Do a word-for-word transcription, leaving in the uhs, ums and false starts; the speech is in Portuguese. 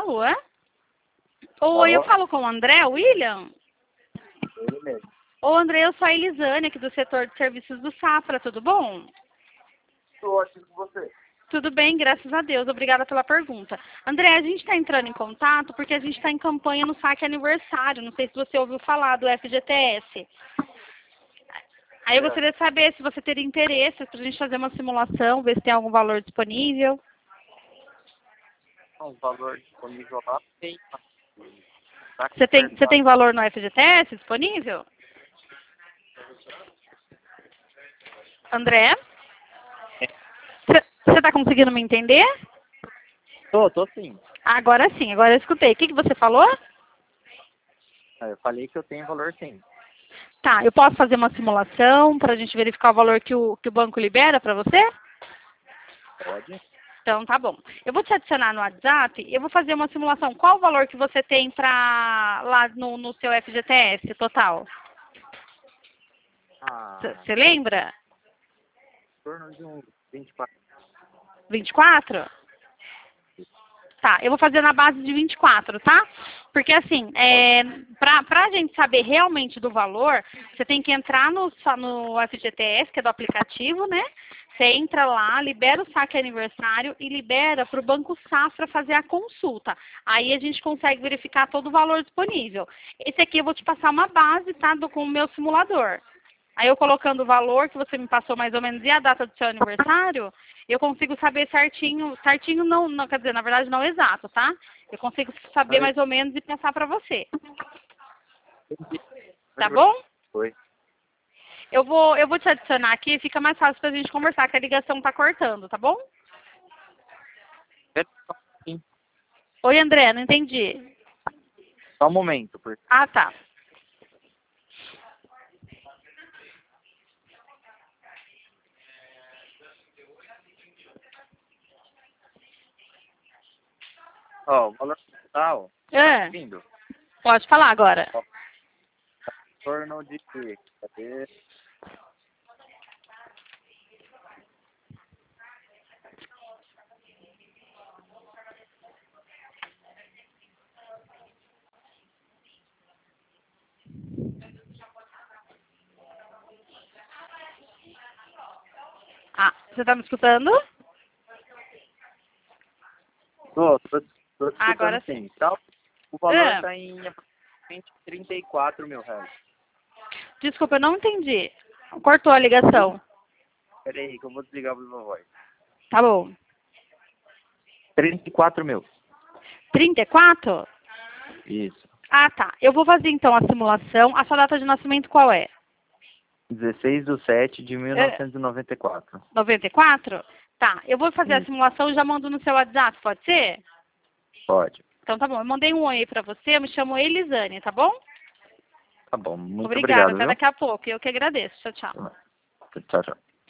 Alô? Oi, eu Alô? falo com o André, William? Ele mesmo. Ô, André, eu sou a Elisane, aqui do setor de serviços do Safra, tudo bom? Estou ótimo com você. Tudo bem, graças a Deus. Obrigada pela pergunta. André, a gente está entrando em contato porque a gente está em campanha no saque aniversário. Não sei se você ouviu falar do F G T S. Aí eu É. gostaria de saber se você teria interesse para a gente fazer uma simulação, ver se tem algum valor disponível. O valor disponível lá tem. Tá Você tem, você conversado. tem valor no F G T S disponível? André? Você está conseguindo me entender? Tô, tô sim. Agora sim, agora eu escutei. O que, que você falou? Eu falei que eu tenho valor sim. Tá, eu posso fazer uma simulação para a gente verificar o valor que o, que o banco libera para você? Pode? Então, tá bom. Eu vou te adicionar no WhatsApp e eu vou fazer uma simulação. Qual o valor que você tem pra, lá no, no seu F G T S total? Ah, Você lembra? em torno de uns vinte e quatro. vinte e quatro? Tá, eu vou fazer na base de vinte e quatro, tá? Porque assim, é, pra, pra gente saber realmente do valor, você tem que entrar no, sa- no F G T S, que é do aplicativo, né? Você entra lá, libera o saque aniversário e libera para o Banco Safra fazer a consulta. Aí a gente consegue verificar todo o valor disponível. Esse aqui eu vou te passar uma base, tá? Do, com o meu simulador. Aí eu colocando o valor que você me passou mais ou menos e a data do seu aniversário, eu consigo saber certinho, certinho não, não, quer dizer, na verdade não exato, tá? Eu consigo saber Mas mais ou menos e passar para você. entendi. Tá bom? Foi. Eu vou, eu vou te adicionar aqui, fica mais fácil pra gente conversar, que a ligação tá cortando, tá bom? É, sim. Oi, André, não entendi. Só um momento, porque Ah, tá. ó, o valor total, É, vindo, pode falar agora. ó, em torno de quê? Cadê? Ah, você tá me escutando? Tô, tô, tô Agora escutando sim. sim. Então, o valor É, está em aproximadamente trinta e quatro mil reais. desculpa, eu não entendi. Cortou a ligação. Pera aí que eu vou desligar o Viva Voz. Tá bom. trinta e quatro mil. trinta e quatro? Isso. Ah, tá. Eu vou fazer então a simulação. A sua data de nascimento qual é? dezesseis de sete de mil É, novecentos e noventa e quatro. noventa e quatro? Tá, eu vou fazer a Isso, simulação e já mando no seu WhatsApp, pode ser? pode. Então tá bom, eu mandei um oi aí pra você, eu me chamo Elisane, tá bom? Tá bom, muito Obrigada, obrigado, até viu? daqui a pouco. Eu que agradeço. Tchau, tchau. Tchau, tchau.